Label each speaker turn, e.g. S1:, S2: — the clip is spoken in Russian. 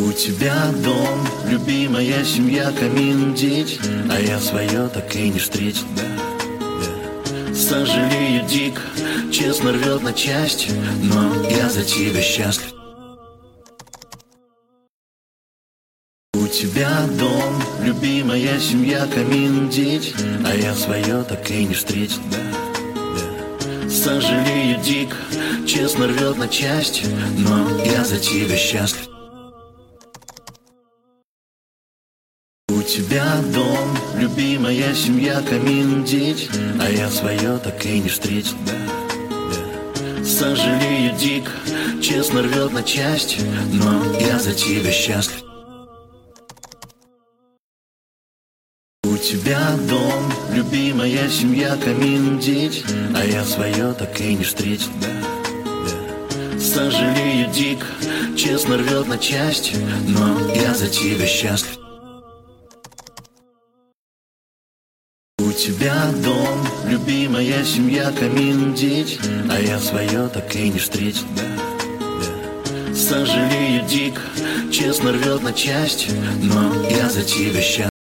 S1: У тебя дом, любимая семья, камин, дети, а я свое так и не встретил, да. Сожалею дико, честно рвет на части, но я за тебя счастлив. У тебя дом, любимая семья, камин, дети, а я свое так и не встретил, да. Сожалею дико, честно рвет на части, но я за тебя счастлив. У тебя дом, любимая семья, камин, дети, а я свое так и не встретил, да. Сожалею дико, честно рвет на части, но я за тебя счастлив. У тебя дом, любимая семья, камин, дети, а я свое так и не встретил, да. Сожалею дико, честно рвет на части, но я за тебя счастлив. У тебя дом, любимая семья, камин, дети, а я свое так и не встретил, да. Сожалею дико, честно рвет на части, но я за тебя счастлив.